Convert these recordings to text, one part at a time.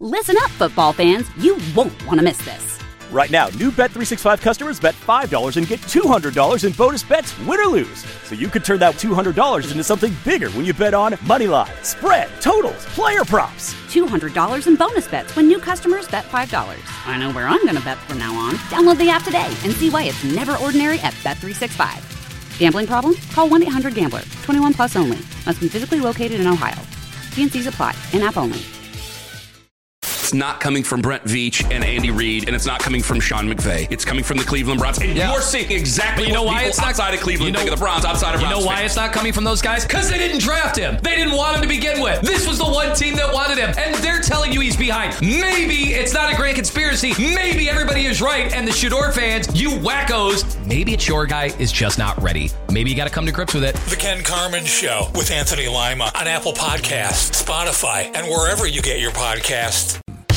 Listen up, football fans. You won't want to miss this. Right now, new Bet365 customers bet $5 and get $200 in bonus bets, win or lose. So you could turn that $200 into something bigger when you bet on moneyline, spread, totals, player props. $200 in bonus bets when new customers bet $5. I know where I'm going to bet from now on. Download the app today and see why it's never ordinary at Bet365. Gambling problem? Call 1-800-GAMBLER. 21 plus only. Must be physically located in Ohio. T&Cs apply. In-app only. It's not coming from Brent Veach and Andy Reid, and it's not coming from Sean McVay. It's coming from the Cleveland Browns. And you're seeing exactly what people outside of Cleveland think of the Browns, outside of Browns. You know why it's not coming from those guys? Because they didn't draft him. They didn't want him to begin with. This was the one team that wanted him, and they're telling you he's behind. Maybe it's not a grand conspiracy. Maybe everybody is right, and the Shador fans, you wackos, maybe it's your guy is just not ready. Maybe you got to come to grips with it. The Ken Carman Show with Anthony Lima on Apple Podcasts, Spotify, and wherever you get your podcasts.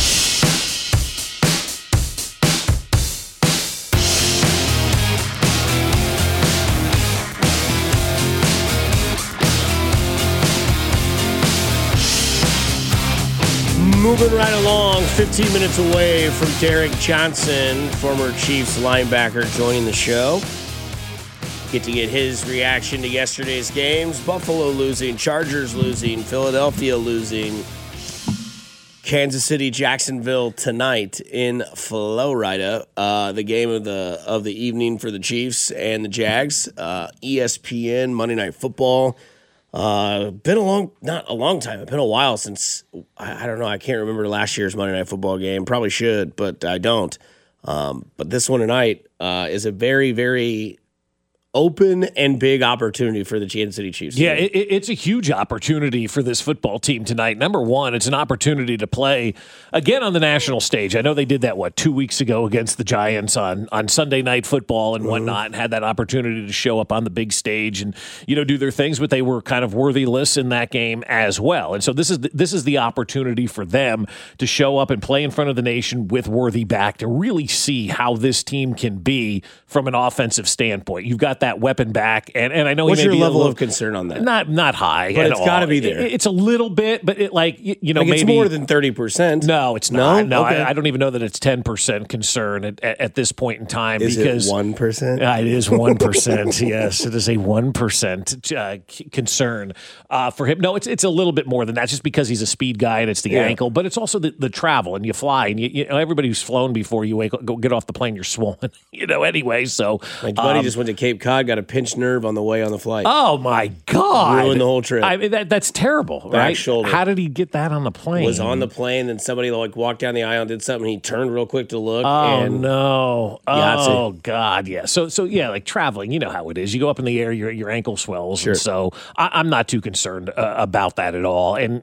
Moving right along, 15 minutes away from Derek Johnson, former Chiefs linebacker, joining the show. Get to get his reaction to yesterday's games. Buffalo losing, Chargers losing, Philadelphia losing, Kansas City, Jacksonville tonight in Florida. The game of the evening for the Chiefs and the Jags. ESPN, Monday Night Football. Not a long time. It's been a while since, I don't know, I can't remember last year's Monday Night Football game. Probably should, but I don't. But this one tonight is a very, very open and big opportunity for the Kansas City Chiefs. Yeah, it's a huge opportunity for this football team tonight. Number one, it's an opportunity to play again on the national stage. I know they did that, 2 weeks ago against the Giants on Sunday Night Football and whatnot, and had that opportunity to show up on the big stage and, do their things, but they were kind of worthy-less in that game as well. And so this is the opportunity for them to show up and play in front of the nation with Worthy back to really see how this team can be from an offensive standpoint. You've got that weapon back, and I know what's he may your be level of concern on that? Not high, but it's got to be there. It's a little bit, but maybe it's more than 30%. No, it's not. No, okay. I don't even know that it's 10% concern at this point in time. Is because it 1%? It is 1%. Yes, it is a 1% concern for him. No, it's a little bit more than that, just because he's a speed guy and it's the ankle, but it's also the travel, and you fly, and everybody who's flown before you go get off the plane, you're swollen, anyway. So my buddy just went to Cape Cod. Got a pinched nerve on the way on the flight. Oh my God! Ruined the whole trip. I mean, that's terrible, Back right? shoulder. How did he get that on the plane? Was on the plane, and somebody walked down the aisle and did something. He turned real quick to look. Oh no! Oh Yahtzee. God! Yeah. So yeah, like traveling, you know how it is. You go up in the air, your ankle swells, Sure. and so I'm not too concerned about that at all. And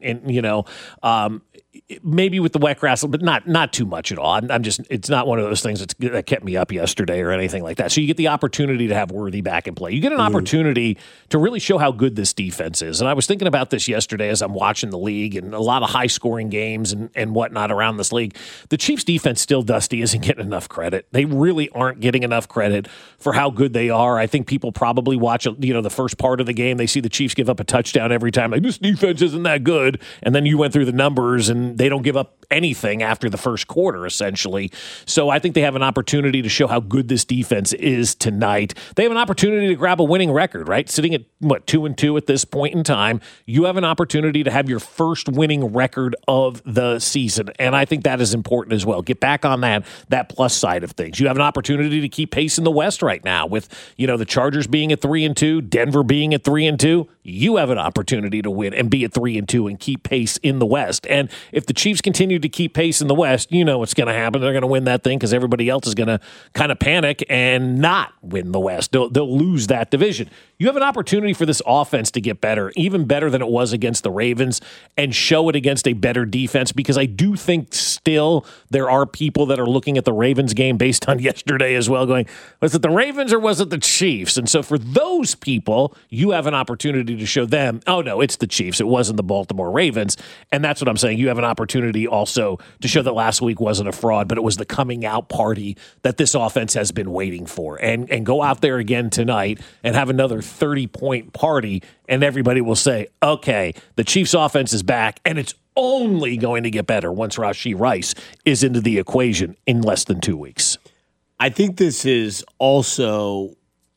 maybe with the wet grass, but not too much at all. I'm just, it's not one of those things that kept me up yesterday or anything like that. So you get the opportunity to have Worthy back in play. You get an opportunity to really show how good this defense is. And I was thinking about this yesterday as I'm watching the league and a lot of high scoring games and whatnot around this league. The Chiefs defense still, Dusty, isn't getting enough credit. They really aren't getting enough credit for how good they are. I think people probably watch, the first part of the game. They see the Chiefs give up a touchdown every time. Like, this defense isn't that good. And then you went through the numbers and they don't give up anything after the first quarter, essentially. So I think they have an opportunity to show how good this defense is tonight. They have an opportunity to grab a winning record, right? Sitting at, 2-2 at this point in time. You have an opportunity to have your first winning record of the season, and I think that is important as well. Get back on that plus side of things. You have an opportunity to keep pace in the West right now with, the Chargers being at 3-2, Denver being at 3-2. You have an opportunity to win and be at 3-2 and keep pace in the West. And if the Chiefs continue to keep pace in the West, you know what's going to happen. They're going to win that thing because everybody else is going to kind of panic and not win the West. They'll lose that division. You have an opportunity for this offense to get better, even better than it was against the Ravens, and show it against a better defense, because I do think still there are people that are looking at the Ravens game based on yesterday as well going, was it the Ravens or was it the Chiefs? And so for those people, you have an opportunity to show them, oh no, it's the Chiefs. It wasn't the Baltimore Ravens. And that's what I'm saying. You have an opportunity also to show that last week wasn't a fraud, but it was the coming out party that this offense has been waiting for. And go out there again tonight and have another 30-point party, and everybody will say, okay, the Chiefs offense is back, and it's only going to get better once Rashee Rice is into the equation in less than 2 weeks. I think this is also,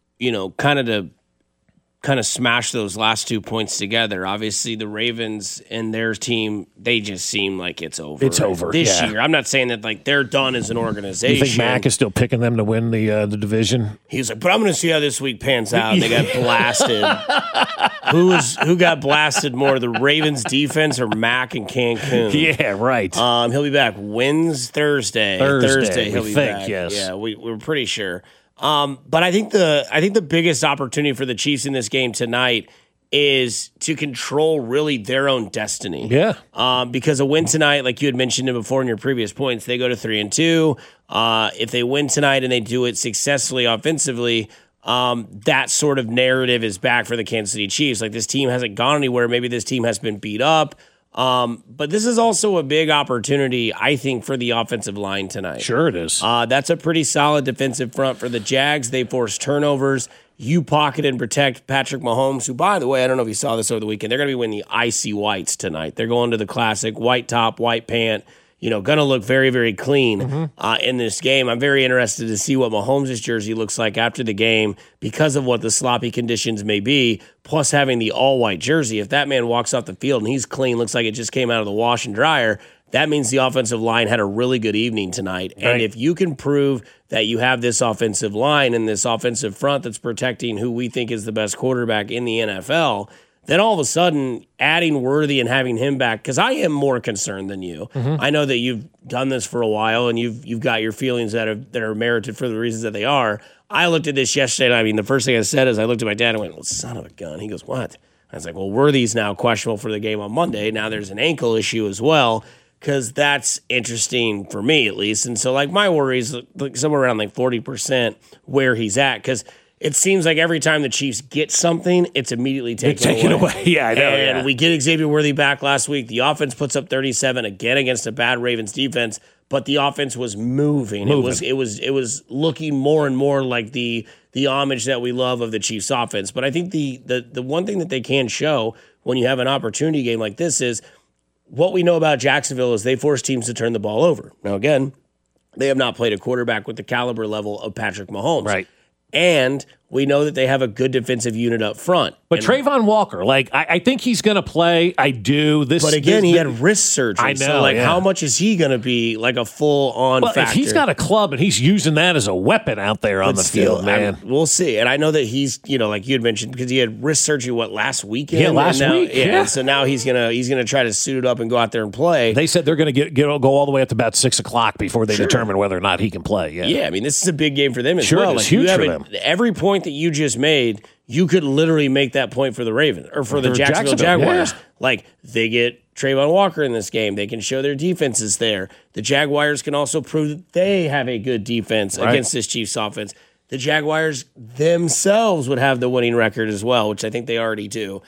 kind of smash those last 2 points together. Obviously, the Ravens and their team, they just seem like it's over. It's over this year. I'm not saying that like they're done as an organization. You think Mac is still picking them to win the division? He's like, but I'm going to see how this week pans out. And they got blasted. Who got blasted more, the Ravens defense or Mac in Cancun? Yeah, right. He'll be back Thursday. He'll be back. Yes. Yeah, we're pretty sure. But I think the biggest opportunity for the Chiefs in this game tonight is to control really their own destiny. Yeah. Because a win tonight, like you had mentioned before in your previous points, they go to 3-2. If they win tonight and they do it successfully offensively, that sort of narrative is back for the Kansas City Chiefs. Like, this team hasn't gone anywhere. Maybe this team has been beat up. But this is also a big opportunity, I think, for the offensive line tonight. Sure it is. That's a pretty solid defensive front for the Jags. They force turnovers. You pocket and protect Patrick Mahomes, who, by the way, I don't know if you saw this over the weekend, they're going to be wearing the icy whites tonight. They're going to the classic white top, white pant, going to look very, very clean in this game. I'm very interested to see what Mahomes' jersey looks like after the game because of what the sloppy conditions may be, plus having the all-white jersey. If that man walks off the field and he's clean, looks like it just came out of the wash and dryer, that means the offensive line had a really good evening tonight. Right. And if you can prove that you have this offensive line and this offensive front that's protecting who we think is the best quarterback in the NFL, then all of a sudden adding Worthy and having him back, because I am more concerned than you. I know that you've done this for a while and you've got your feelings that are merited for the reasons that they are. I looked at this yesterday, and I mean, the first thing I said is I looked at my dad and went, well, son of a gun. He goes, what? I was like, well, Worthy's now questionable for the game on Monday. Now there's an ankle issue as well, because that's interesting for me at least. And so, like, my worry is like somewhere around like 40% where he's at, because it seems like every time the Chiefs get something, it's immediately taken away. Yeah, I know. And we get Xavier Worthy back last week. The offense puts up 37 again against a bad Ravens defense, but the offense was moving. It was looking more and more like the homage that we love of the Chiefs offense. But I think the one thing that they can show when you have an opportunity game like this is what we know about Jacksonville is they force teams to turn the ball over. Now, again, they have not played a quarterback with the caliber level of Patrick Mahomes. Right. And we know that they have a good defensive unit up front. But Trayvon Walker, like, I think he's going to play. I do. But again, he had wrist surgery. I know. So, like, how much is he going to be, like, a full-on factor? If he's got a club and he's using that as a weapon out there on the field, man. We'll see. And I know that he's, like you had mentioned, because he had wrist surgery, last weekend? Yeah, last week. Yeah. And so now he's gonna try to suit it up and go out there and play. They said they're going to go all the way up to about 6 o'clock before they determine whether or not he can play. Yeah, I mean, this is a big game for them as well. It's huge for them. Every point that you just made, you could literally make that point for the Ravens or for the Jacksonville Jaguars. Yeah. Like, they get Trayvon Walker in this game. They can show their defenses there. The Jaguars can also prove that they have a good defense against this Chiefs offense. The Jaguars themselves would have the winning record as well, which I think they already do.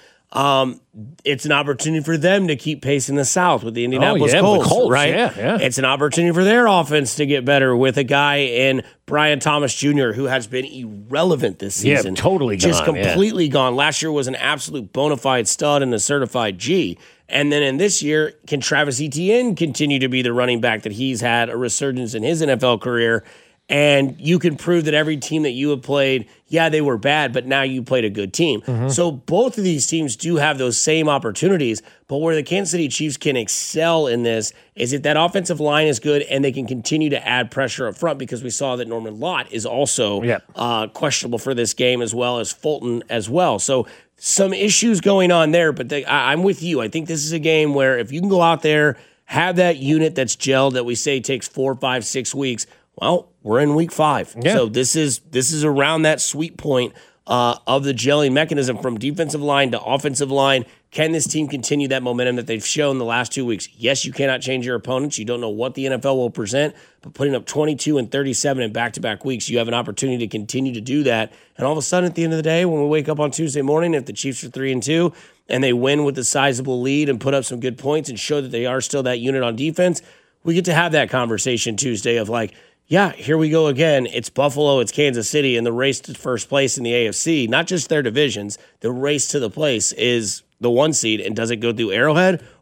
It's an opportunity for them to keep pace in the South with the Indianapolis Colts, right? Yeah. It's an opportunity for their offense to get better with a guy in Brian Thomas Jr. who has been irrelevant this season. Yeah, totally gone. Just completely gone. Last year was an absolute bona fide stud and a certified G. And then in this year, can Travis Etienne continue to be the running back that he's had a resurgence in his NFL career? And you can prove that every team that you have played, they were bad, but now you played a good team. So both of these teams do have those same opportunities, but where the Kansas City Chiefs can excel in this is if that offensive line is good and they can continue to add pressure up front, because we saw that Norman Lott is also questionable for this game, as well as Fulton as well. So some issues going on there, but I'm with you. I think this is a game where if you can go out there, have that unit that's gelled that we say takes 4, 5, 6 weeks, well, we're in week 5. Yeah. So this is around that sweet point of the gelling mechanism from defensive line to offensive line. Can this team continue that momentum that they've shown the last 2 weeks? Yes, you cannot change your opponents. You don't know what the NFL will present, but putting up 22 and 37 in back-to-back weeks, you have an opportunity to continue to do that. And all of a sudden, at the end of the day, when we wake up on Tuesday morning, if the Chiefs are 3-2 and they win with a sizable lead and put up some good points and show that they are still that unit on defense, we get to have that conversation Tuesday of like, yeah, here we go again. It's Buffalo, it's Kansas City, and the race to first place in the AFC, not just their divisions, the race to the place is the 1 seed. And does it go through Arrowhead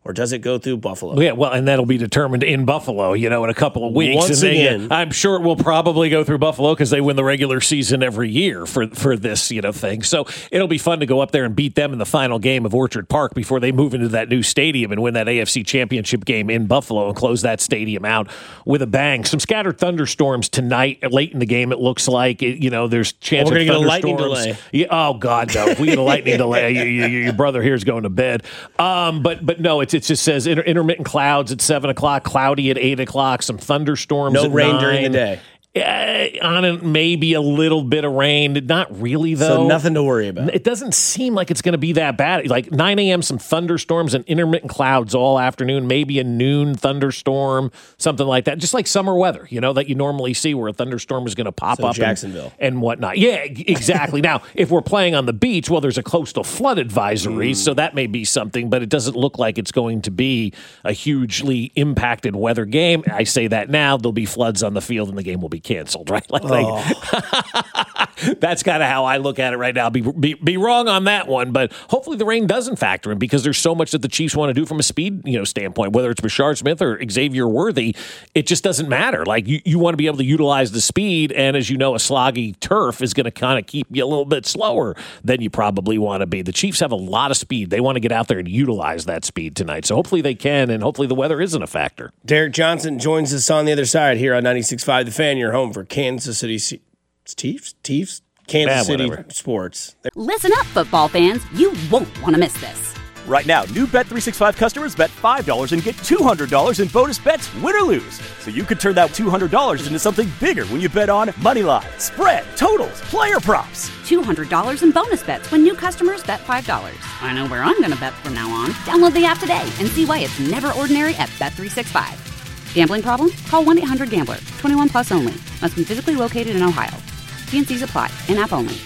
or does it go through Buffalo? Yeah, well, and that'll be determined in Buffalo, in a couple of weeks. Once again, I'm sure it will probably go through Buffalo because they win the regular season every year for this, thing. So it'll be fun to go up there and beat them in the final game of Orchard Park before they move into that new stadium and win that AFC Championship game in Buffalo and close that stadium out with a bang. Some scattered thunderstorms tonight, late in the game. It looks like there's chance. We're going to get a lightning delay. Yeah, oh God, no! If we get a lightning delay, your brother here is going to bed. But no, it just says intermittent clouds at 7 o'clock, cloudy at 8 o'clock, some thunderstorms. No at rain 9. during the day. On it, maybe a little bit of rain. Not really, though. So nothing to worry about. It doesn't seem like it's going to be that bad. Like 9 a.m., some thunderstorms and intermittent clouds all afternoon, maybe a noon thunderstorm, something like that. Just like summer weather, that you normally see where a thunderstorm is going to pop up. Jacksonville. And whatnot. Yeah, exactly. Now, if we're playing on the beach, well, there's a coastal flood advisory, so that may be something, but it doesn't look like it's going to be a hugely impacted weather game. I say that now. There'll be floods on the field and the game will be canceled, right? That's kind of how I look at it right now. Be wrong on that one, but hopefully the rain doesn't factor in because there's so much that the Chiefs want to do from a speed, standpoint. Whether it's Rashard Smith or Xavier Worthy, it just doesn't matter. Like you want to be able to utilize the speed, and as you know, a sloggy turf is going to kind of keep you a little bit slower than you probably want to be. The Chiefs have a lot of speed. They want to get out there and utilize that speed tonight. So hopefully they can, and hopefully the weather isn't a factor. Derek Johnson joins us on the other side here on 96.5 The Fan. Your home for Kansas City Chiefs? Kansas City sports. Listen up, football fans. You won't want to miss this. Right now, new Bet365 customers bet $5 and get $200 in bonus bets, win or lose. So you could turn that $200 into something bigger when you bet on moneyline, spread, totals, player props. $200 in bonus bets when new customers bet $5. I know where I'm going to bet from now on. Download the app today and see why it's never ordinary at Bet365. Gambling problem? Call 1-800-GAMBLER. 21 plus only. Must be physically located in Ohio. T&Cs apply. In-app only.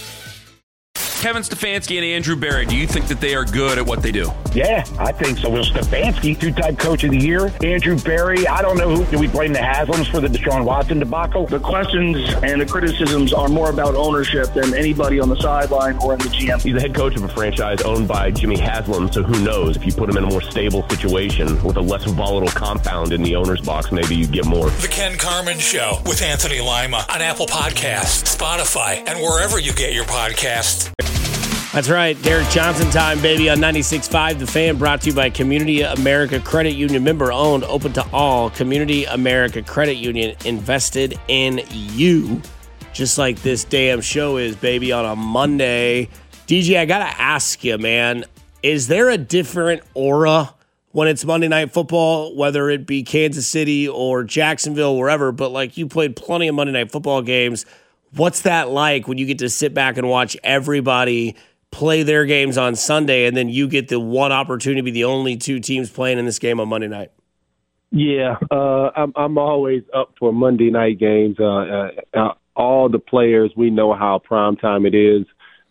Kevin Stefanski and Andrew Berry, do you think that they are good at what they do? Yeah, I think so. Will Stefanski, two-time coach of the year. Andrew Berry, I don't know do we blame the Haslams for the Deshaun Watson debacle? The questions and the criticisms are more about ownership than anybody on the sideline or in the GM. He's the head coach of a franchise owned by Jimmy Haslam, so who knows? If you put him in a more stable situation with a less volatile compound in the owner's box, maybe you get more. The Ken Carman Show with Anthony Lima on Apple Podcasts, Spotify, and wherever you get your podcasts. That's right. Derek Johnson time, baby, on 96.5 The Fan, brought to you by Community America Credit Union. Member owned, open to all. Community America Credit Union, invested in you, just like this damn show is, baby, on a Monday. DJ, I got to ask you, man, is there a different aura when it's Monday Night Football, whether it be Kansas City or Jacksonville, wherever, but like you played plenty of Monday Night Football games. What's that like when you get to sit back and watch everybody play their games on Sunday, and then you get the one opportunity to be the only two teams playing in this game on Monday night? Yeah, I'm always up for Monday night games. All the players, we know how primetime it is.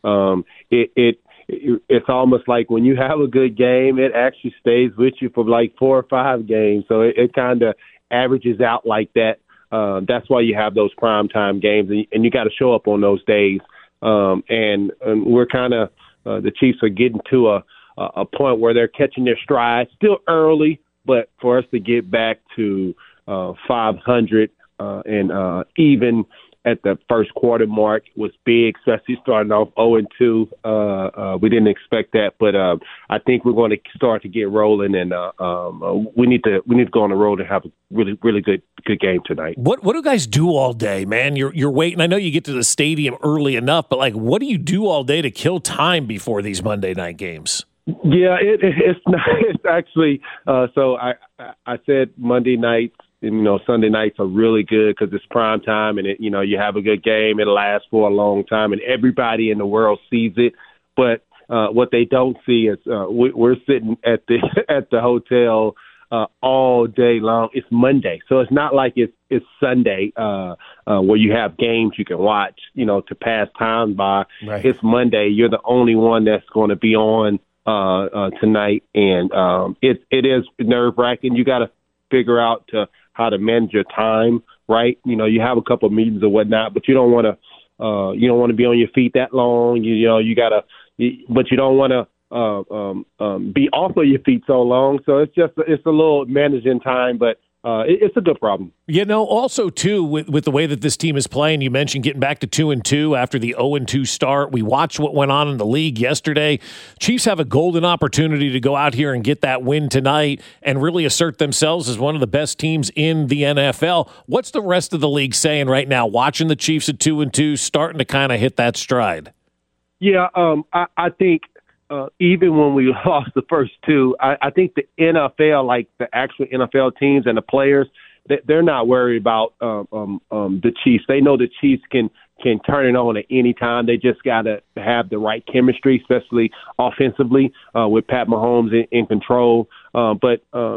It's almost like when you have a good game, it actually stays with you for like 4 or 5 games. So it kind of averages out like that. That's why you have those primetime games, and you got to show up on those days. And we're kind of the Chiefs are getting to a point where they're catching their stride. Still early, but for us to get back to 500 and even at the first quarter mark was big, especially starting off 0-2. We didn't expect that, but I think we're going to start to get rolling, and we need to go on the road and have a really good game tonight. What do guys do all day, man? You're waiting. I know you get to the stadium early enough, but like, what do you do all day to kill time before these Monday night games? Yeah, it's not. It's actually so I said Monday nights. And, Sunday nights are really good because it's prime time, and you have a good game. It'll last for a long time, and everybody in the world sees it. But what they don't see is we're sitting at the hotel all day long. It's Monday, so it's not like it's Sunday where you have games you can watch, to pass time by. Right. It's Monday. You're the only one that's going to be on tonight, and it is nerve-wracking. You got to figure out how to manage your time, right? You have a couple of meetings or whatnot, but you don't want to be on your feet that long. But you don't want to be off of your feet so long. So it's a little managing time, but it's a good problem. Also, too, with the way that this team is playing, you mentioned getting back to 2-2 after the 0-2 start. We watched what went on in the league yesterday. Chiefs have a golden opportunity to go out here and get that win tonight and really assert themselves as one of the best teams in the NFL. What's the rest of the league saying right now, watching the Chiefs at 2-2, starting to kind of hit that stride? Yeah, I think even when we lost the first two, I think the NFL, like the actual NFL teams and the players, they're not worried about the Chiefs. They know the Chiefs can turn it on at any time. They just got to have the right chemistry, especially offensively with Pat Mahomes in control. But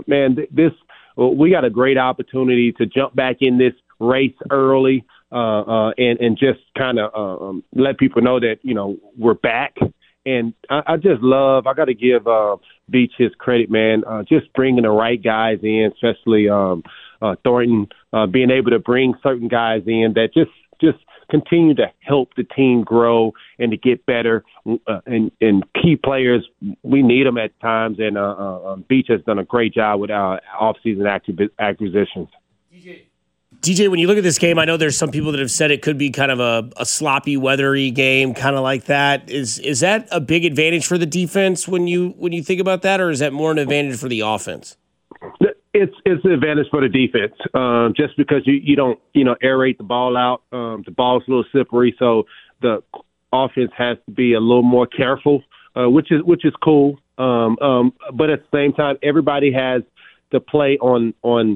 we got a great opportunity to jump back in this race early and just kind of let people know that, we're back. And I just I got to give Beach his credit, man, just bringing the right guys in, especially Thornton, being able to bring certain guys in that just continue to help the team grow and to get better. And key players, we need them at times. And Beach has done a great job with our offseason acquisitions. DJ, when you look at this game, I know there's some people that have said it could be kind of a sloppy, weathery game, kind of like that. Is that a big advantage for the defense when you think about that, or is that more an advantage for the offense? It's an advantage for the defense, just because you don't aerate the ball out. The ball's a little slippery, so the offense has to be a little more careful, which is cool. But at the same time, everybody has to play on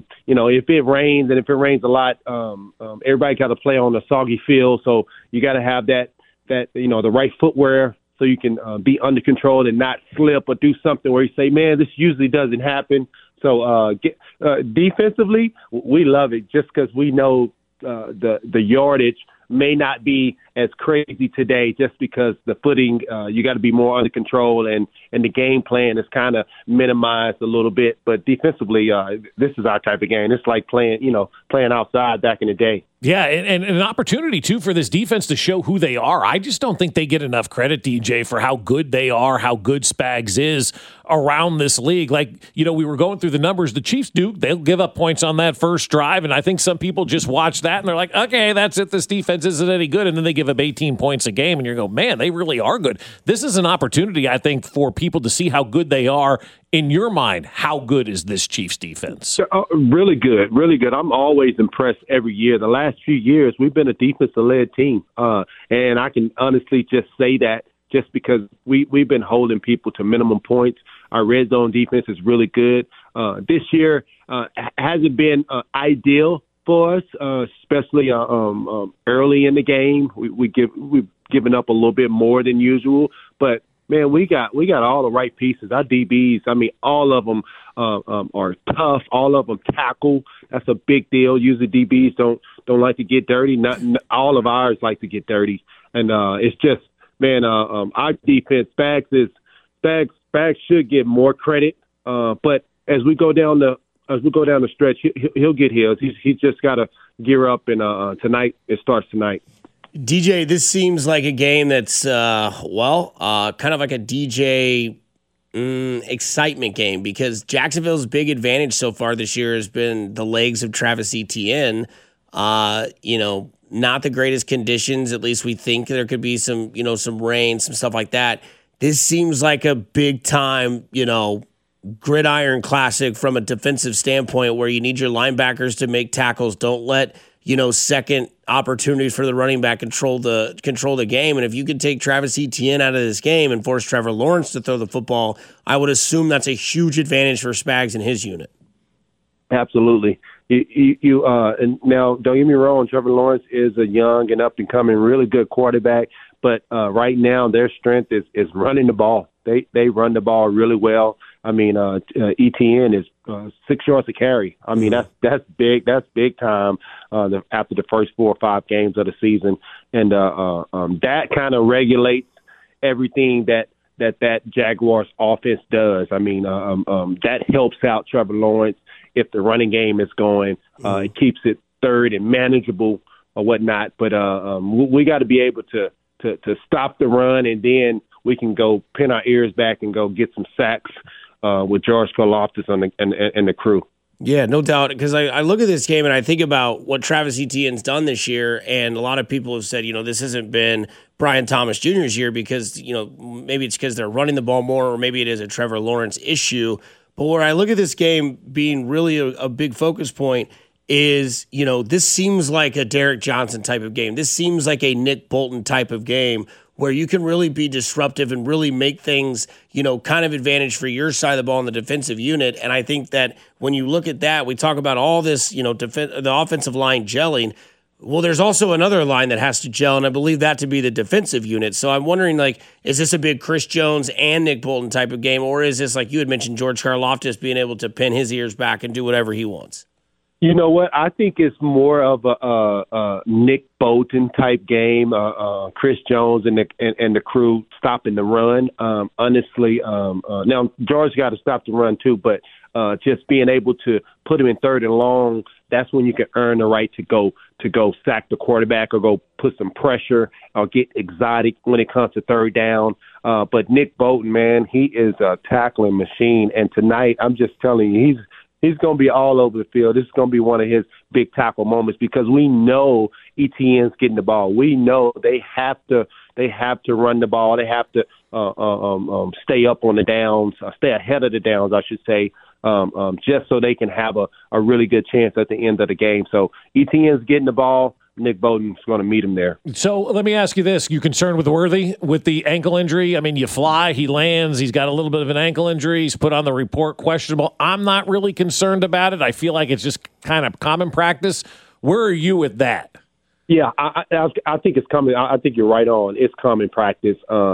if it rains, and if it rains a lot, everybody got to play on a soggy field. So you got to have that the right footwear so you can be under control and not slip or do something where you say, man, this usually doesn't happen. So defensively, we love it just because we know the yardage may not be as crazy today just because the footing, you got to be more under control and the game plan is kind of minimized a little bit. But defensively, this is our type of game. It's like playing outside back in the day. Yeah, and an opportunity, too, for this defense to show who they are. I just don't think they get enough credit, DJ, for how good they are, how good Spags is around this league. Like, we were going through the numbers. The Chiefs they'll give up points on that first drive, and I think some people just watch that and they're like, okay, that's it. This defense isn't any good. And then they give up 18 points a game, and you go, man, they really are good. This is an opportunity, I think, for people to see how good they are. In your mind, how good is this Chiefs defense? Really good, really good. I'm always impressed every year. The last few years, we've been a defensive-led team, and I can honestly just say that just because we've been holding people to minimum points. Our red zone defense is really good. This year hasn't been ideal for us, especially early in the game. We've given up a little bit more than usual, but man, we got all the right pieces. Our DBs, all of them are tough. All of them tackle. That's a big deal. Usually DBs don't like to get dirty. Not all of ours like to get dirty. And it's just, man, our defense, Spags should get more credit. But as we go down the stretch, he'll get his. He's just got to gear up. And tonight, it starts tonight. DJ, this seems like a game that's, kind of like a DJ excitement game because Jacksonville's big advantage so far this year has been the legs of Travis Etienne. Not the greatest conditions. At least we think there could be some rain, some stuff like that. This seems like a big time, gridiron classic from a defensive standpoint where you need your linebackers to make tackles. Don't let second opportunities for the running back control the game. And if you could take Travis Etienne out of this game and force Trevor Lawrence to throw the football, I would assume that's a huge advantage for Spags and his unit. Absolutely. And now, don't get me wrong, Trevor Lawrence is a young and up-and-coming, really good quarterback. But right now, their strength is running the ball. They run the ball really well. Etienne is 6 yards to carry. That's big. That's big time after the first 4 or 5 games of the season, and that kind of regulates everything that Jaguars offense does. That helps out Trevor Lawrence if the running game is going. It keeps it third and manageable or whatnot. But we got to be able to stop the run, and then we can go pin our ears back and go get some sacks with George Karlaftis and the crew. Yeah, no doubt. Because I look at this game and I think about what Travis Etienne's done this year, and a lot of people have said, this hasn't been Brian Thomas Jr.'s year because, maybe it's because they're running the ball more, or maybe it is a Trevor Lawrence issue. But where I look at this game being really a big focus point is, this seems like a Derek Johnson type of game. This seems like a Nick Bolton type of game where you can really be disruptive and really make things, kind of advantage for your side of the ball in the defensive unit. And I think that when you look at that, we talk about all this, the offensive line gelling. Well, there's also another line that has to gel, and I believe that to be the defensive unit. So I'm wondering, is this a big Chris Jones and Nick Bolton type of game, or is this, like you had mentioned, George Karlaftis being able to pin his ears back and do whatever he wants? You know what? I think it's more of a Nick Bolton type game. Chris Jones and the crew stopping the run. Honestly, now George got to stop the run too, but just being able to put him in third and long, that's when you can earn the right to go sack the quarterback or go put some pressure or get exotic when it comes to third down. But Nick Bolton, man, he is a tackling machine. And tonight, I'm just telling you, he's going to be all over the field. This is going to be one of his big tackle moments because we know Etienne's getting the ball. We know they have to run the ball. They have to stay up on the downs, stay ahead of the downs, I should say, just so they can have a really good chance at the end of the game. So Etienne's getting the ball. Nick Bolton's going to meet him there. So let me ask you this. You concerned with Worthy with the ankle injury? I mean, you fly, he lands, he's got a little bit of an ankle injury. He's put on the report questionable. I'm not really concerned about it. I feel like it's just kind of common practice. Where are you with that? Yeah, I think it's coming. I think you're right on. It's common practice.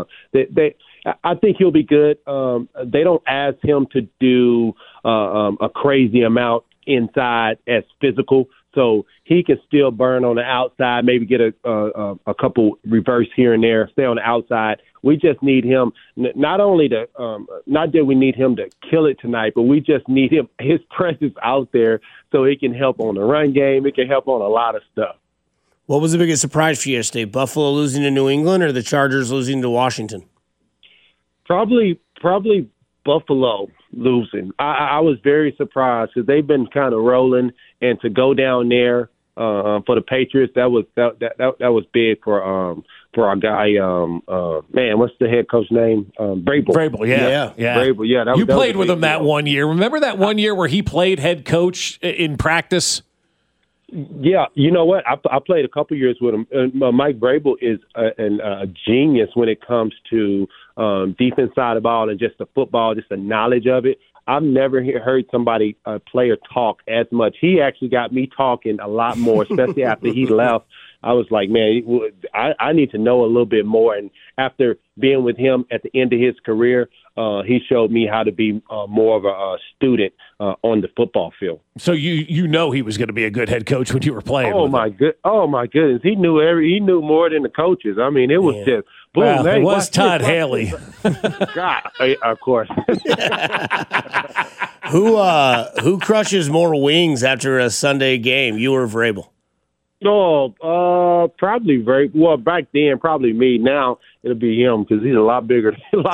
I think he'll be good. They don't ask him to do a crazy amount inside as physical. So he can still burn on the outside, maybe get a couple reverse here and there, stay on the outside. We just need him not only to not that we need him to kill it tonight, but we just need his presence out there so he can help on the run game. It can help on a lot of stuff. What was the biggest surprise for you yesterday? Buffalo losing to New England or the Chargers losing to Washington? Probably Buffalo losing. I was very surprised because they've been kind of rolling, and to go down there for the Patriots, that was big for our guy. Man, what's the head coach name? Vrabel. Vrabel, yeah. Vrabel, yeah. You played with him that one year. Remember that one year where he played head coach in practice? Yeah, you know what? I played a couple years with him. Mike Vrabel is a genius when it comes to defense side of the ball and just the football, just the knowledge of it. I've never heard somebody, a player, talk as much. He actually got me talking a lot more, especially after he left. I was like, man, I need to know a little bit more. And after being with him at the end of his career, he showed me how to be more of a student on the football field. So you know he was going to be a good head coach when you were playing. Oh my goodness, he knew more than the coaches. I mean, it was just boom. Well, hey, it was Todd Haley. God, of course. Who crushes more wings after a Sunday game, you or Vrabel? Oh, probably well back then, probably me. Now it'll be him because he's a lot bigger.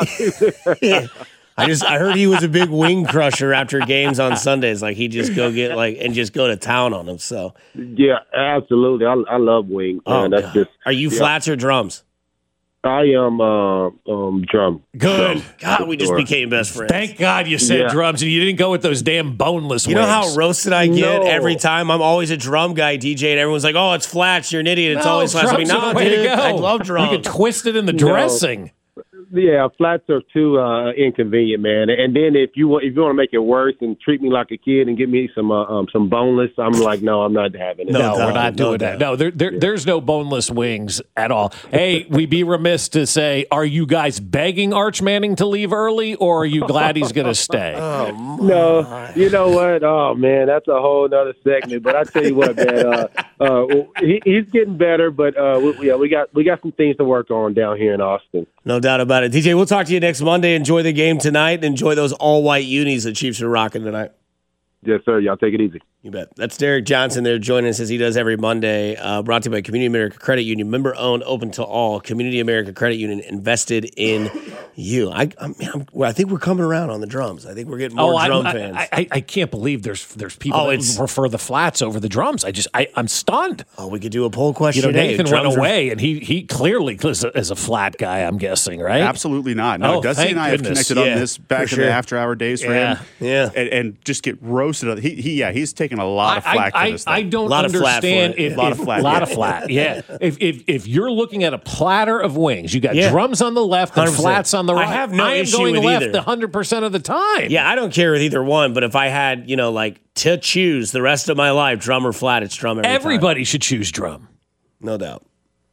I heard he was a big wing crusher after games on Sundays. Like he'd just go get and just go to town on them. So yeah, absolutely. I love wings. Man. That's just. Are you flats or drums? I am drum. Good. God, we just became best friends. Thank God you said drums and you didn't go with those damn boneless wings. You know how roasted I get every time? I'm always a drum guy, DJ, and everyone's like, oh, it's flats. You're an idiot. It's always flats. I mean, no, dude, I love drums. You can twist it in the dressing. Yeah, flats are too inconvenient, man. And then if you want to make it worse and treat me like a kid and give me some boneless, I'm like, no, I'm not having it. No, we're not doing that. No, there's no boneless wings at all. Hey, we'd be remiss to say, are you guys begging Arch Manning to leave early, or are you glad he's going to stay? No, you know what? Oh man, that's a whole other segment. But I tell you what, man, he's getting better. But we got some things to work on down here in Austin. No doubt about it. DJ, we'll talk to you next Monday. Enjoy the game tonight. Enjoy those all-white unis the Chiefs are rocking tonight. Yes, sir. Y'all take it easy. You bet. That's Derek Johnson there joining us as he does every Monday. Brought to you by Community America Credit Union. Member-owned, open to all. Community America Credit Union, invested in I think we're coming around on the drums. I think we're getting more drum fans. I can't believe there's people that prefer the flats over the drums. I'm stunned. Oh, we could do a poll question. Nathan went away, and he clearly is a flat guy, I'm guessing, right? Absolutely not. No, Dusty and I have connected on this back in the after-hour days for him. Yeah. And just get roasted. He's taking a lot of flack for this thing. I don't understand. A lot of flat. A lot of flat, yeah. If you're looking at a platter of wings, you got drums on the left and 100%. Flats on the right. I have no issue going with left either. 100% of the time. Yeah, I don't care with either one, but if I had, to choose the rest of my life, drum or flat, it's drum Everybody should choose drum. No doubt.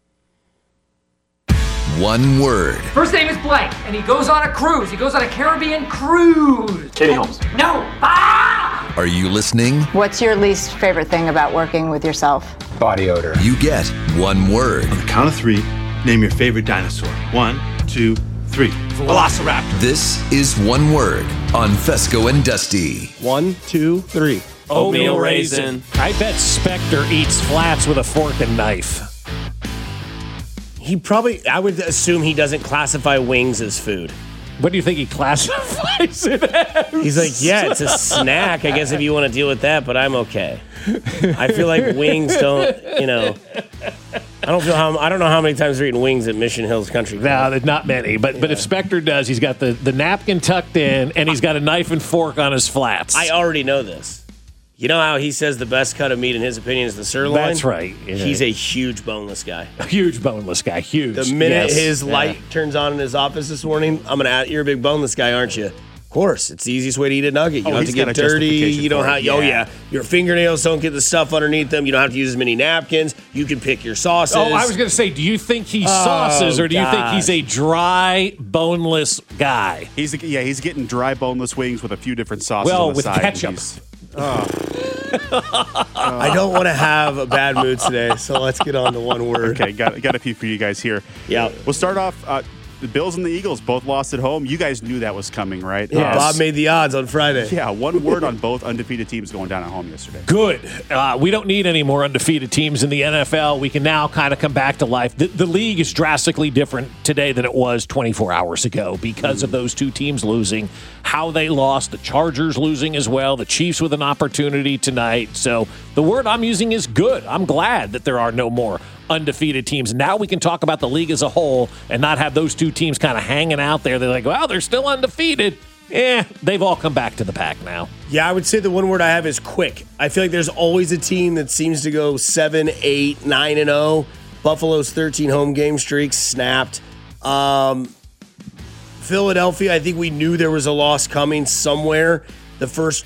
One word. First name is Blake, and he goes on a cruise. He goes on a Caribbean cruise. Katie Holmes. No. Ah! Are you listening? What's your least favorite thing about working with yourself? Body odor. You get one word. On the count of 3, name your favorite dinosaur. 1, 2, 3. Velociraptor. This is one word on Fesco and Dusty. 1, 2, 3. Oatmeal raisin. I bet Spectre eats flats with a fork and knife. I would assume he doesn't classify wings as food. What do you think he classifies it as? He's like, yeah, it's a snack. I guess if you want to deal with that, but I'm okay. I feel like wings don't, I don't know how many times they're eating wings at Mission Hills Country Club. No, not many. But if Spectre does, he's got the napkin tucked in, and he's got a knife and fork on his flats. I already know this. You know how he says the best cut of meat, in his opinion, is the sirloin? That's right. Yeah. He's a huge boneless guy. A huge boneless guy. Huge. The minute his light turns on in his office this morning, I'm going to ask, you're a big boneless guy, aren't you? Of course. It's the easiest way to eat a nugget. You don't have to get dirty. You don't have, your fingernails don't get the stuff underneath them. You don't have to use as many napkins. You can pick your sauces. Oh, I was going to say, do you think he sauces, or do you think he's a dry, boneless guy? He's getting dry, boneless wings with a few different sauces on the with side. Ketchup. I don't want to have a bad mood today, so let's get on to one word. Okay, got a few for you guys here. Yeah. We'll start off. The Bills and the Eagles both lost at home. You guys knew that was coming, right? Yeah, Bob made the odds on Friday. Yeah, one word on both undefeated teams going down at home yesterday. Good. We don't need any more undefeated teams in the NFL. We can now kind of come back to life. The league is drastically different today than it was 24 hours ago because of those two teams losing, how they lost, the Chargers losing as well, the Chiefs with an opportunity tonight. So the word I'm using is good. I'm glad that there are no more undefeated teams. Now we can talk about the league as a whole and not have those two teams kind of hanging out there. They're like, well, they're still undefeated. They've all come back to the pack now. Yeah, I would say the one word I have is quick. I feel like there's always a team that seems to go 7, 8, 9-0. Buffalo's 13 home game streak snapped. Philadelphia, I think we knew there was a loss coming somewhere. The first,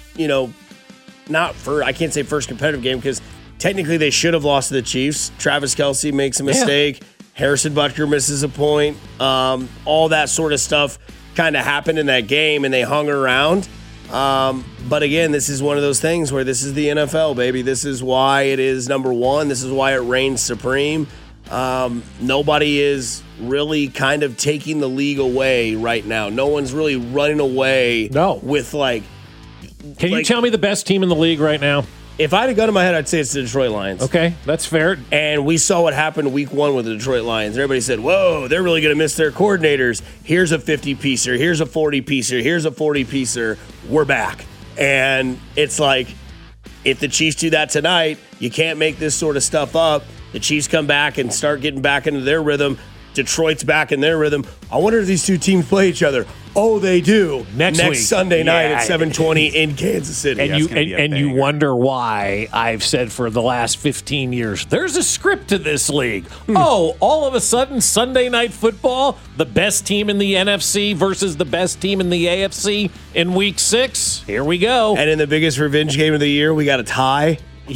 I can't say first competitive game because technically they should have lost to the Chiefs. Travis Kelce makes a mistake. Yeah. Harrison Butker misses a point. All that sort of stuff kind of happened in that game, and they hung around. But again, this is one of those things where this is the NFL, baby. This is why it is number one. This is why it reigns supreme. Nobody is really kind of taking the league away right now. No one's really running away with like... Can you tell me the best team in the league right now? If I had a gun in my head, I'd say it's the Detroit Lions. Okay, that's fair. And we saw what happened week 1 with the Detroit Lions. Everybody said, whoa, they're really going to miss their coordinators. Here's a 50-piecer. Here's a 40-piecer. Here's a 40-piecer. We're back. And it's like, if the Chiefs do that tonight, you can't make this sort of stuff up. The Chiefs come back and start getting back into their rhythm. Detroit's back in their rhythm. I wonder if these two teams play each other. Oh, they do. Next Sunday night at 7:20 in Kansas City. And you wonder why I've said for the last 15 years, there's a script to this league. Oh, all of a sudden, Sunday Night Football, the best team in the NFC versus the best team in the AFC in Week 6. Here we go. And in the biggest revenge game of the year, we got a tie.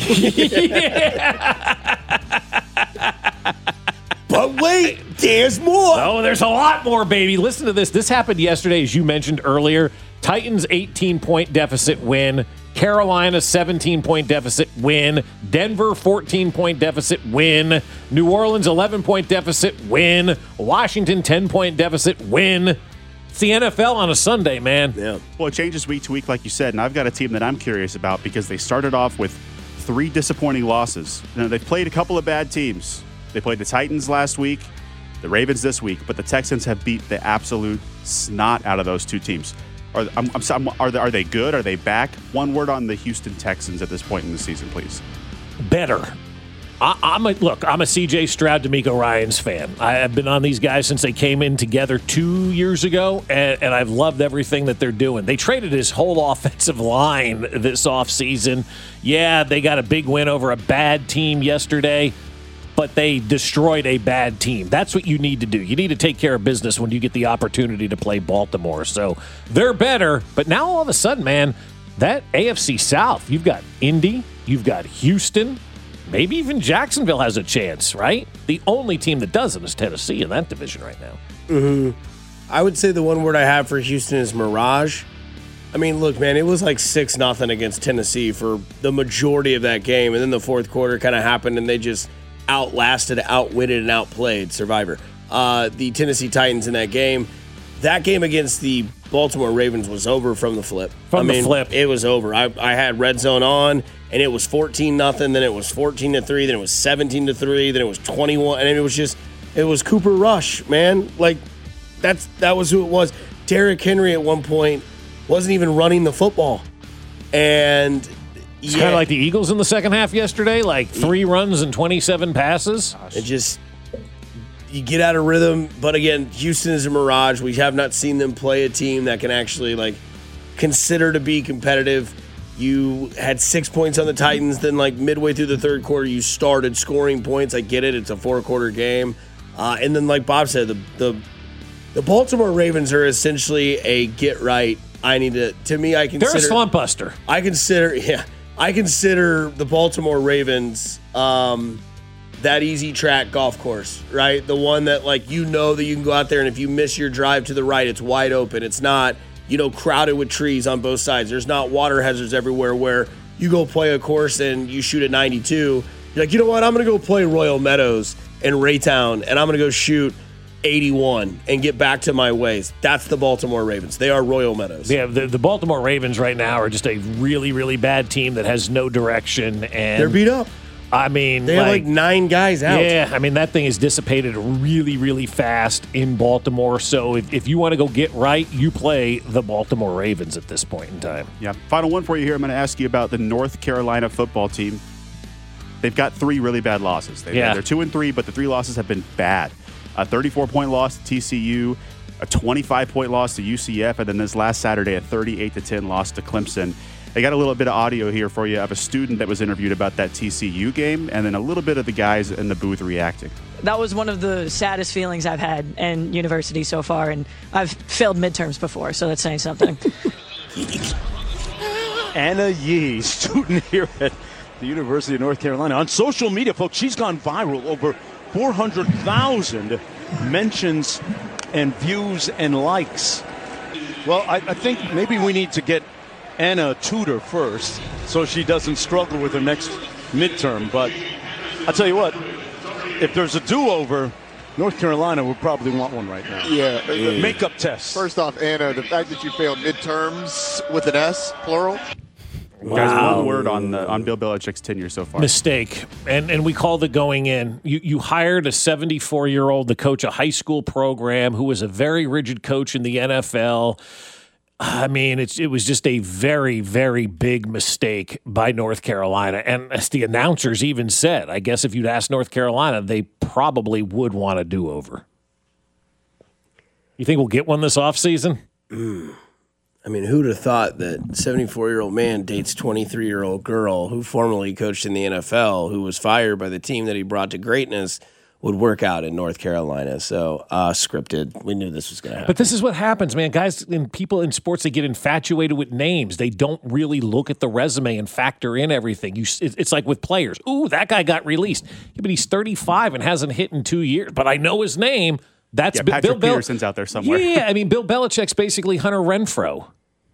But wait, there's more. Oh, there's a lot more, baby. Listen to this. This happened yesterday, as you mentioned earlier. Titans 18-point deficit win. Carolina 17-point deficit win. Denver 14-point deficit win. New Orleans 11-point deficit win. Washington 10-point deficit win. It's the NFL on a Sunday, man. Yeah. Well, it changes week to week, like you said, and I've got a team that I'm curious about because they started off with 3 disappointing losses. Now, they've played a couple of bad teams. They played the Titans last week, the Ravens this week, but the Texans have beat the absolute snot out of those two teams. Are they good? Are they back? One word on the Houston Texans at this point in the season, please. Better. I'm a C.J. Stroud, D'Amico Ryans fan. I've been on these guys since they came in together 2 years ago, and I've loved everything that they're doing. They traded his whole offensive line this offseason. Yeah, they got a big win over a bad team yesterday, but they destroyed a bad team. That's what you need to do. You need to take care of business when you get the opportunity to play Baltimore. So they're better, but now all of a sudden, man, that AFC South, you've got Indy, you've got Houston, maybe even Jacksonville has a chance, right? The only team that doesn't is Tennessee in that division right now. Mm-hmm. I would say the one word I have for Houston is mirage. I mean, look, man, it was like 6-0 against Tennessee for the majority of that game, and then the fourth quarter kind of happened, and they just outlasted, outwitted, and outplayed Survivor. The Tennessee Titans in that game against the Baltimore Ravens was over from the flip. The flip. It was over. I had Red Zone on, and it was 14-0, then it was 14-3, then it was 17-3, then it was 21, and it was Cooper Rush, man. Like, that was who it was. Derrick Henry at one point wasn't even running the football. And it's kind of like the Eagles in the second half yesterday, like 3 runs and 27 passes. It just, you get out of rhythm. But again, Houston is a mirage. We have not seen them play a team that can actually consider to be competitive. You had 6 points on the Titans, then midway through the third quarter, you started scoring points. I get it; it's a 4-quarter game, and then like Bob said, the Baltimore Ravens are essentially a get right. I consider they're a slump buster. I consider the Baltimore Ravens that easy track golf course, right? The one that that you can go out there, and if you miss your drive to the right, it's wide open. It's not crowded with trees on both sides. There's not water hazards everywhere where you go play a course and you shoot at 92. You're like, you know what? I'm going to go play Royal Meadows in Raytown, and I'm going to go shoot 81 and get back to my ways. That's the Baltimore Ravens. They are Royal Meadows. Yeah, the Baltimore Ravens right now are just a really, really bad team that has no direction. And they're beat up. I mean, they have 9 guys out. Yeah, I mean, that thing is dissipated really, really fast in Baltimore. So if you want to go get right, you play the Baltimore Ravens at this point in time. Yeah. Final one for you here. I'm going to ask you about the North Carolina football team. They've got 3 really bad losses. They're 2-3, but the 3 losses have been bad. A 34-point loss to TCU, a 25-point loss to UCF, and then this last Saturday, a 38-10 loss to Clemson. I got a little bit of audio here for you of a student that was interviewed about that TCU game, and then a little bit of the guys in the booth reacting. That was one of the saddest feelings I've had in university so far, and I've failed midterms before, so that's saying something. Anna Yee, student here at the University of North Carolina. On social media, folks, she's gone viral. Over 400,000 mentions and views and likes. Well, I think maybe we need to get Anna a tutor first so she doesn't struggle with her next midterm. But I'll tell you what, if there's a do-over, North Carolina would probably want one right now. Yeah. Makeup test. First off, Anna, the fact that you failed midterms with an S, plural. Wow. Guys, one word on Bill Belichick's tenure so far. Mistake. And we called it going in. You hired a 74-year-old to coach a high school program who was a very rigid coach in the NFL. I mean, it was just a very, very big mistake by North Carolina. And as the announcers even said, I guess if you'd asked North Carolina, they probably would want a do-over. You think we'll get one this offseason? I mean, who'd have thought that 74-year-old man dates 23-year-old girl who formerly coached in the NFL, who was fired by the team that he brought to greatness, would work out in North Carolina. So scripted. We knew this was going to happen. But this is what happens, man. Guys and people in sports, they get infatuated with names. They don't really look at the resume and factor in everything. It's like with players. Ooh, that guy got released. Yeah, but he's 35 and hasn't hit in 2 years. But I know his name. That's Patrick Peterson's out there somewhere. Yeah, I mean, Bill Belichick's basically Hunter Renfrow.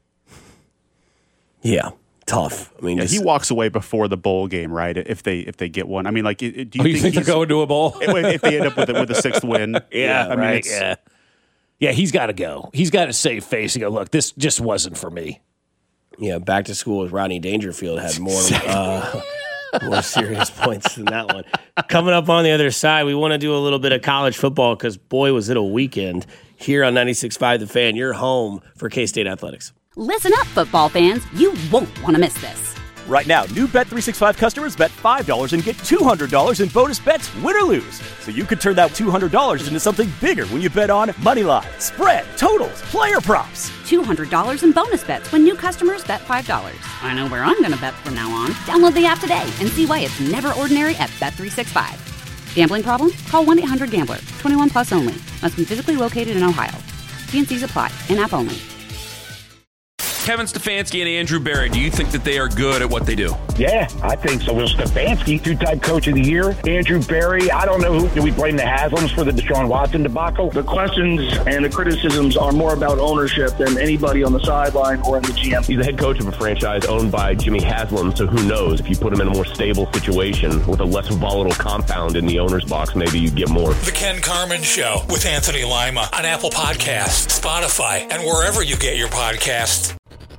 Yeah. Tough. I mean, he walks away before the bowl game, right? If they get one, I mean, like, do you think they're going to a bowl? If they end up with a 6th win, I mean, yeah, he's got to go. He's got to save face and go, look, this just wasn't for me. Yeah, back to school with Rodney Dangerfield had more serious points than that one. Coming up on the other side, we want to do a little bit of college football because boy, was it a weekend. here on 96.5 The Fan, your home for K-State Athletics. Listen up, football fans. You won't want to miss this. Right now, new Bet365 customers bet $5 and get $200 in bonus bets, win or lose. So you could turn that $200 into something bigger when you bet on Moneyline, spread, totals, player props. $200 in bonus bets when new customers bet $5. I know where I'm going to bet from now on. Download the app today and see why it's never ordinary at Bet365. Gambling problem? Call 1-800-GAMBLER. 21 plus only. Must be physically located in Ohio. T&Cs apply. In-app only. Kevin Stefanski and Andrew Berry, do you think that they are good at what they do? Yeah, I think so. Will Stefanski, two-time coach of the year. Andrew Berry, I don't know who. Do we blame the Haslams for the Deshaun Watson debacle? The questions and the criticisms are more about ownership than anybody on the sideline or in the GM. He's the head coach of a franchise owned by Jimmy Haslam, so who knows? If you put him in a more stable situation with a less volatile compound in the owner's box, maybe you get more. The Ken Carman Show with Anthony Lima on Apple Podcasts, Spotify, and wherever you get your podcasts.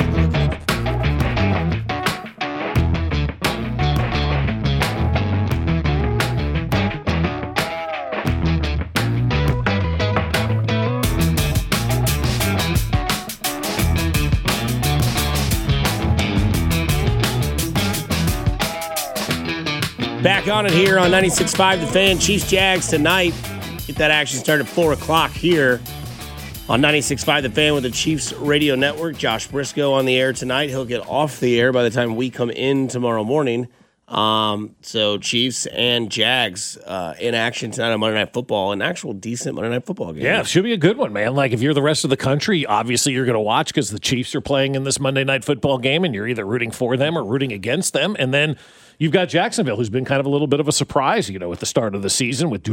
Back on it here on 96.5 The Fan. Chiefs Jags tonight. Get that action started at 4 o'clock here on 96.5 The Fan with the Chiefs Radio Network. Josh Briscoe on the air tonight. He'll get off the air by the time we come in tomorrow morning. So Chiefs and Jags in action tonight on Monday Night Football. An actual decent Monday Night Football game. Yeah, it should be a good one, man. Like, if you're the rest of the country, obviously you're going to watch because the Chiefs are playing in this Monday Night Football game, and you're either rooting for them or rooting against them. And then you've got Jacksonville, who's been kind of a little bit of a surprise, at the start of the season with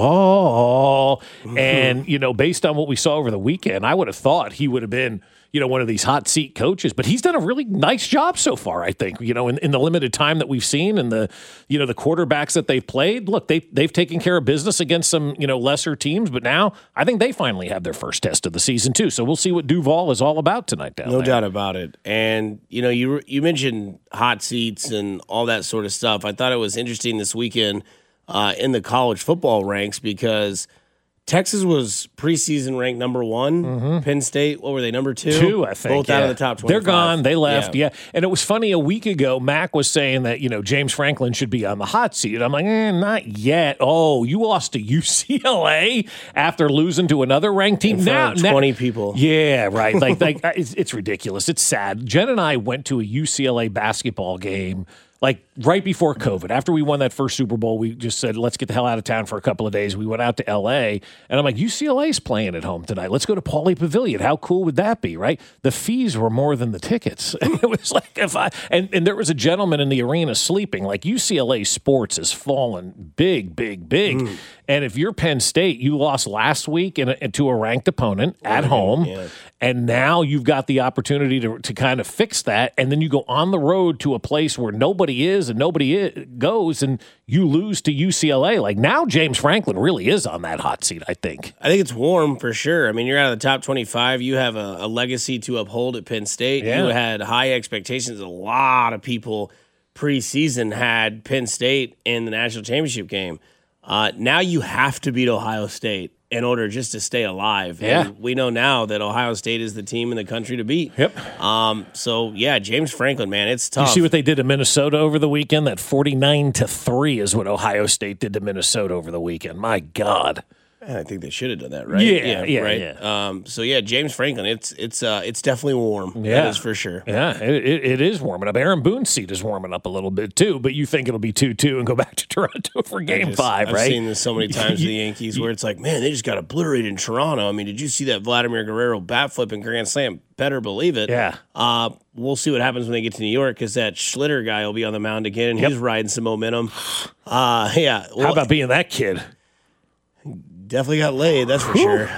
Duval. And, based on what we saw over the weekend, I would have thought he would have been, one of these hot seat coaches. But he's done a really nice job so far, I think, in the limited time that we've seen and the quarterbacks that they've played. Look, they've taken care of business against some, lesser teams. But now I think they finally have their first test of the season, too. So we'll see what Duval is all about tonight down there. No doubt about it. And, you mentioned hot seats and all that sort of stuff. I thought it was interesting this weekend in the college football ranks because Texas was preseason ranked number 1. Mm-hmm. Penn State, what were they, number 2? 2, I think. Both out of the top 25. They're gone. They left, yeah. And it was funny, a week ago, Mac was saying that, James Franklin should be on the hot seat. And I'm like, not yet. Oh, you lost to UCLA after losing to another ranked team? In front of 20 people. Yeah, right. Like it's ridiculous. It's sad. Jen and I went to a UCLA basketball game right before COVID. After we won that first Super Bowl, we just said, let's get the hell out of town for a couple of days. We went out to L.A., and I'm like, UCLA's playing at home tonight. Let's go to Pauley Pavilion. How cool would that be, right? The fees were more than the tickets. It was like, and there was a gentleman in the arena sleeping. Like, UCLA sports has fallen big. And if you're Penn State, you lost last week to a ranked opponent at home, and now you've got the opportunity to kind of fix that, and then you go on the road to a place where nobody is and nobody goes, and you lose to UCLA. Like, now James Franklin really is on that hot seat, I think. I think it's warm for sure. I mean, you're out of the top 25. You have a legacy to uphold at Penn State. Yeah. You had high expectations. A lot of people preseason had Penn State in the national championship game. Now you have to beat Ohio State in order just to stay alive. Yeah. And we know now that Ohio State is the team in the country to beat. Yep. So, yeah, James Franklin, man, it's tough. You see what they did to Minnesota over the weekend? That 49-3 is what Ohio State did to Minnesota over the weekend. My God. I think they should have done that, right? Yeah, right. Yeah. So yeah, James Franklin, it's definitely warm. Yeah, that is for sure. Yeah, it is warming up. Aaron Boone's seat is warming up a little bit too, but you think it'll be 2-2 and go back to Toronto for Game 5, right? I've seen this so many times with the Yankees where it's like, man, they just got obliterated in Toronto. I mean, did you see that Vladimir Guerrero bat flip and grand slam? Better believe it. Yeah. We'll see what happens when they get to New York because that Schlitter guy will be on the mound again, and he's riding some momentum. Yeah. Well, how about being that kid? Definitely got laid, that's for sure.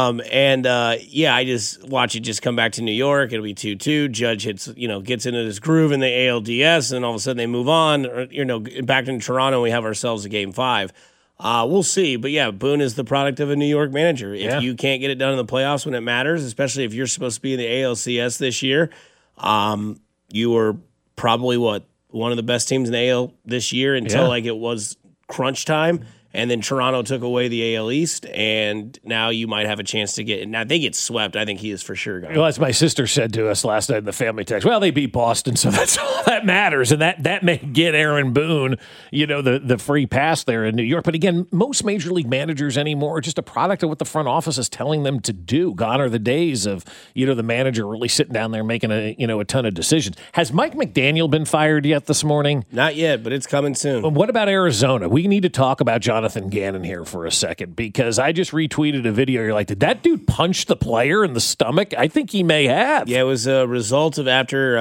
I just watch it just come back to New York. It'll be 2-2. Judge gets into this groove in the ALDS, and all of a sudden they move on. Back in Toronto, we have ourselves a Game 5. We'll see. But yeah, Boone is the product of a New York manager. If you can't get it done in the playoffs when it matters, especially if you're supposed to be in the ALCS this year, you were probably one of the best teams in the AL this year until it was crunch time. And then Toronto took away the AL East, and now you might have a chance to get. Now they get swept. I think he is for sure gone. Well, as my sister said to us last night in the family text, well, they beat Boston, so that's all that matters, and that may get Aaron Boone, the free pass there in New York. But again, most major league managers anymore are just a product of what the front office is telling them to do. Gone are the days of the manager really sitting down there making a ton of decisions. Has Mike McDaniel been fired yet this morning? Not yet, but it's coming soon. What about Arizona? We need to talk about Jonathan Gannon here for a second, because I just retweeted a video. You're like, did that dude punch the player in the stomach? I think he may have. Yeah, it was a result of after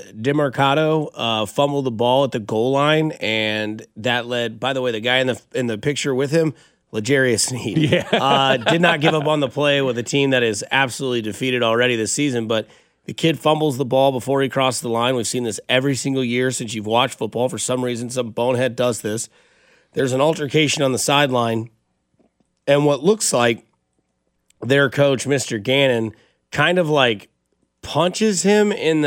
DeMarcado fumbled the ball at the goal line, and that led, by the way, the guy in the picture with him, L'Jarius Sneed, did not give up on the play with a team that is absolutely defeated already this season, but the kid fumbles the ball before he crosses the line. We've seen this every single year since you've watched football. For some reason, some bonehead does this. There's an altercation on the sideline, and what looks like their coach, Mr. Gannon, kind of like punches him in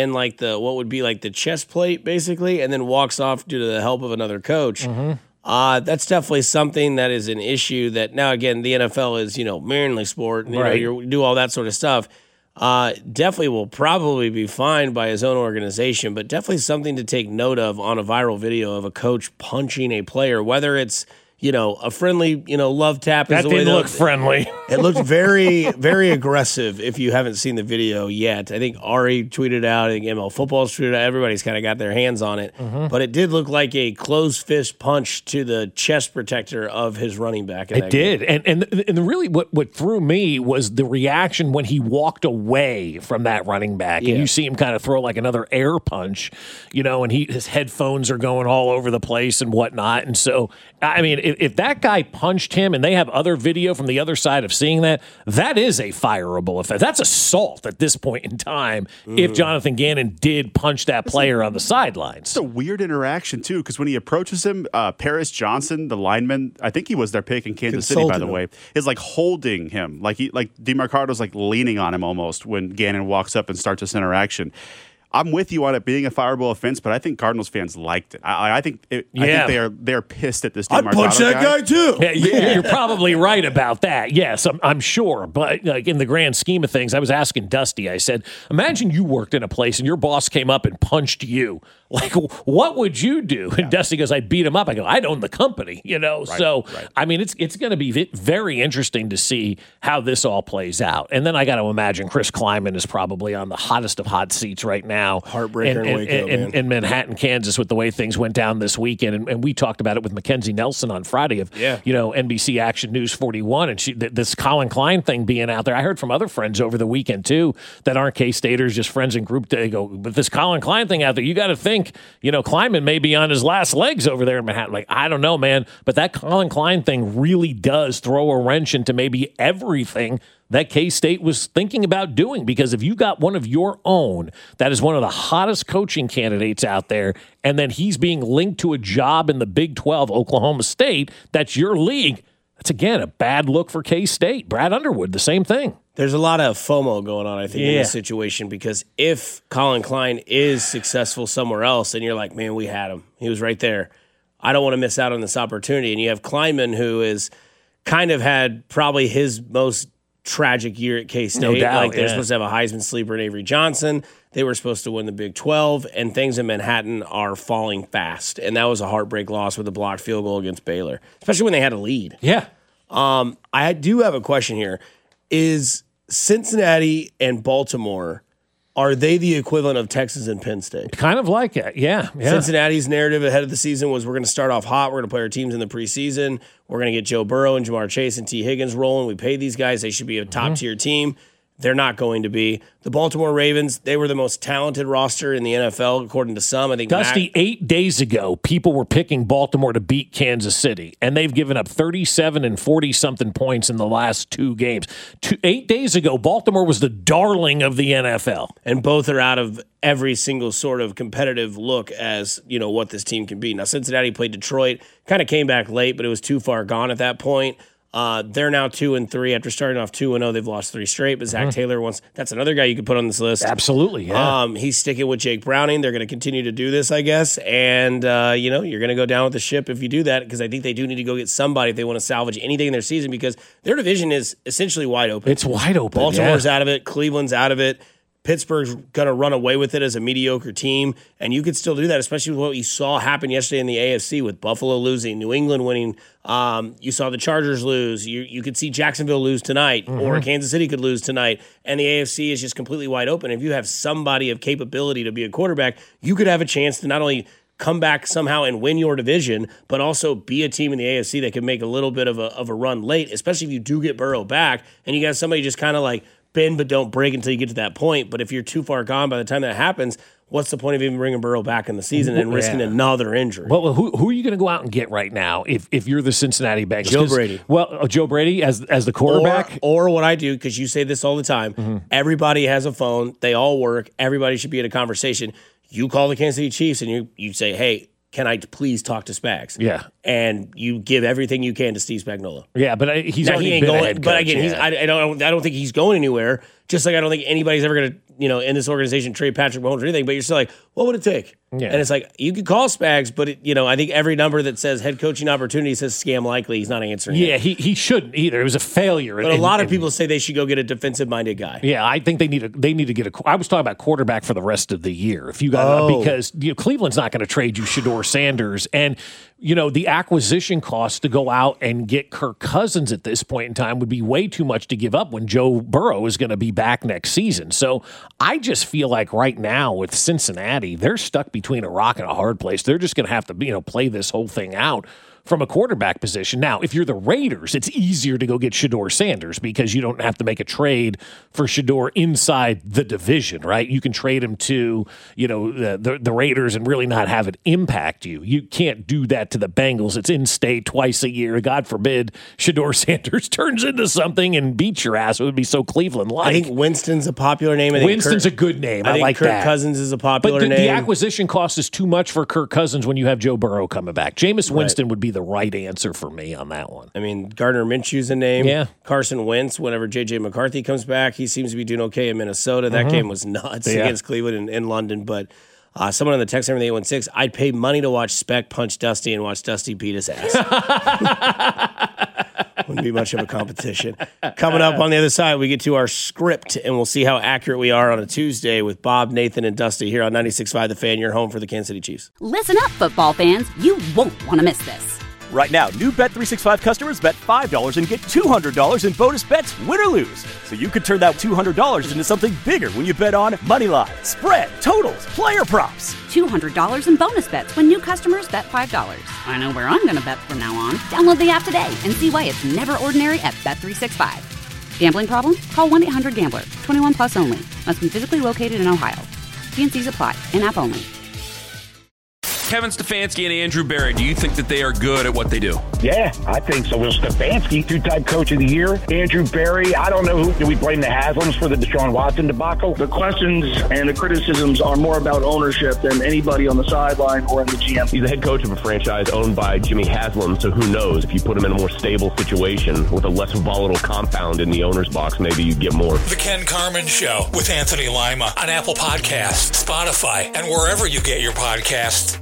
what would be like the chest plate, basically, and then walks off due to the help of another coach. Mm-hmm. That's definitely something that is an issue that now, again, the NFL is, manly sport, and you do all that sort of stuff. Definitely will probably be fined by his own organization, but definitely something to take note of on a viral video of a coach punching a player, whether it's, a friendly, love tap. That didn't look friendly. It looked very, very aggressive if you haven't seen the video yet. I think Ari tweeted out, I think ML Football's tweeted out, everybody's kind of got their hands on it. Mm-hmm. But it did look like a closed fist punch to the chest protector of his running back. It did. And really what threw me was the reaction when he walked away from that running back. And you see him kind of throw like another air punch, and his headphones are going all over the place and whatnot. And so, I mean, if that guy punched him and they have other video from the other side of seeing that, that is a fireable offense. That's assault at this point in time if Jonathan Gannon did punch that player on the sidelines. It's a weird interaction, too, because when he approaches him, Paris Johnson, the lineman, I think he was their pick in Kansas City, by the way, is like holding him. Like DeMarcado's like leaning on him almost when Gannon walks up and starts this interaction. I'm with you on it being a fireable offense, but I think Cardinals fans liked it. I think they're pissed at this DeMarcado guy. I'd punch that guy too. Yeah, you're probably right about that. Yes, I'm sure. But like in the grand scheme of things, I was asking Dusty. I said, imagine you worked in a place and your boss came up and punched you. Like, what would you do? And Dusty goes, I'd beat him up. I go, I'd own the company, Right. I mean, it's going to be very interesting to see how this all plays out. And then I got to imagine Chris Kleiman is probably on the hottest of hot seats right now. Heartbreaker in Waco, man. In Manhattan, Kansas, with the way things went down this weekend. And we talked about it with Mackenzie Nelson on Friday of, NBC Action News 41. And this Colin Klein thing being out there. I heard from other friends over the weekend, too, that aren't K-Staters, just friends in group. They go, but this Colin Klein thing out there, you got to think, Kleiman may be on his last legs over there in Manhattan. Like, I don't know, man. But that Colin Klein thing really does throw a wrench into maybe everything that K-State was thinking about doing, because if you got one of your own that is one of the hottest coaching candidates out there, and then he's being linked to a job in the Big 12, Oklahoma State, that's your league, that's, again, a bad look for K-State. Brad Underwood, the same thing. There's a lot of FOMO going on, I think, in this situation, because if Colin Klein is successful somewhere else and you're like, man, we had him. He was right there. I don't want to miss out on this opportunity. And you have Kleiman, who is kind of had probably his most tragic year at K-State. No doubt, they're supposed to have a Heisman sleeper in Avery Johnson. They were supposed to win the Big 12, and things in Manhattan are falling fast. And that was a heartbreak loss with a blocked field goal against Baylor, especially when they had a lead. Yeah. I do have a question here. Is Cincinnati and Baltimore, are they the equivalent of Texas and Penn State? Kind of like it, yeah. Cincinnati's narrative ahead of the season was, we're going to start off hot. We're going to play our teams in the preseason. We're going to get Joe Burrow and Jamar Chase and T. Higgins rolling. We pay these guys. They should be a top-tier team. They're not going to be. The Baltimore Ravens, they were the most talented roster in the NFL, according to some. I think Dusty, 8 days ago, people were picking Baltimore to beat Kansas City, and they've given up 37 and 40-something points in the last 2 games. 8 days ago, Baltimore was the darling of the NFL. And both are out of every single sort of competitive look as, what this team can be. Now, Cincinnati played Detroit, kind of came back late, but it was too far gone at that point. They're now 2-3 after starting off 2-0. They've lost 3 straight, but Zach Taylor that's another guy you could put on this list. Absolutely, yeah. He's sticking with Jake Browning. They're going to continue to do this, I guess. And, you're going to go down with the ship if you do that, because I think they do need to go get somebody if they want to salvage anything in their season, because their division is essentially wide open. It's wide open. Baltimore's out of it. Cleveland's out of it. Pittsburgh's going to run away with it as a mediocre team, and you could still do that, especially with what you saw happen yesterday in the AFC with Buffalo losing, New England winning. You saw the Chargers lose. You could see Jacksonville lose tonight, or Kansas City could lose tonight, and the AFC is just completely wide open. If you have somebody of capability to be a quarterback, you could have a chance to not only come back somehow and win your division, but also be a team in the AFC that can make a little bit of a run late, especially if you do get Burrow back, and you got somebody just kind of like bend but don't break until you get to that point. But if you're too far gone by the time that happens, what's the point of even bringing Burrow back in the season and risking another injury? Well, who are you going to go out and get right now if you're the Cincinnati Bengals? Joe Brady. Well, Joe Brady as the quarterback? Or what I do, because you say this all the time, everybody has a phone. They all work. Everybody should be in a conversation. You call the Kansas City Chiefs and you say, hey, can I please talk to Spags? Yeah. And you give everything you can to Steve Spagnuolo. Yeah, but he ain't going. But again, I don't think he's going anywhere. Just like I don't think anybody's ever going to, in this organization trade Patrick Mahomes or anything. But you're still like, what would it take? Yeah. And it's like, you could call Spags, but I think every number that says head coaching opportunity says scam likely. He's not answering. Yeah, it. he shouldn't either. It was a failure. But a lot of people say they should go get a defensive minded guy. Yeah, I think they need to get I was talking about quarterback for the rest of the year. If you got because Cleveland's not going to trade you Shedeur Sanders, and the acquisition cost to go out and get Kirk Cousins at this point in time would be way too much to give up when Joe Burrow is going to be back next season. So I just feel like right now with Cincinnati, they're stuck between a rock and a hard place. They're just going to have to play this whole thing out from a quarterback position. Now, if you're the Raiders, it's easier to go get Shedeur Sanders because you don't have to make a trade for Shedeur inside the division, right? You can trade him to, the Raiders and really not have it impact you. You can't do that to the Bengals. It's in-state twice a year. God forbid Shedeur Sanders turns into something and beats your ass. It would be so Cleveland-like. I think Winston's a popular name. Winston's a good name. I like Kirk that. Cousins is a popular name. But the acquisition cost is too much for Kirk Cousins when you have Joe Burrow coming back. Jameis Winston would be the right answer for me on that one. I mean, Gardner Minshew's a name. Yeah. Carson Wentz, whenever J.J. McCarthy comes back, he seems to be doing okay in Minnesota. That game was nuts against Cleveland in London. But someone on the text number 816, I'd pay money to watch Speck punch Dusty and watch Dusty beat his ass. Wouldn't be much of a competition. Coming up on the other side, we get to our script, and we'll see how accurate we are on a Tuesday with Bob, Nathan, and Dusty here on 96.5 The Fan, your home for the Kansas City Chiefs. Listen up, football fans. You won't want to miss this. Right now, new Bet365 customers bet $5 and get $200 in bonus bets, win or lose. So you could turn that $200 into something bigger when you bet on money line, spread, totals, player props. $200 in bonus bets when new customers bet $5. I know where I'm going to bet from now on. Download the app today and see why it's never ordinary at Bet365. Gambling problem? Call 1-800-GAMBLER. 21 plus only. Must be physically located in Ohio. T&Cs apply. In-app only. Kevin Stefanski and Andrew Berry, do you think that they are good at what they do? Yeah, I think so. Will Stefanski, two-time coach of the year. Andrew Berry, I don't know who. Do we blame the Haslams for the Deshaun Watson debacle? The questions and the criticisms are more about ownership than anybody on the sideline or in the GM. He's the head coach of a franchise owned by Jimmy Haslam, so who knows? If you put him in a more stable situation with a less volatile compound in the owner's box, maybe you'd get more. The Ken Carman Show with Anthony Lima on Apple Podcasts, Spotify, and wherever you get your podcasts.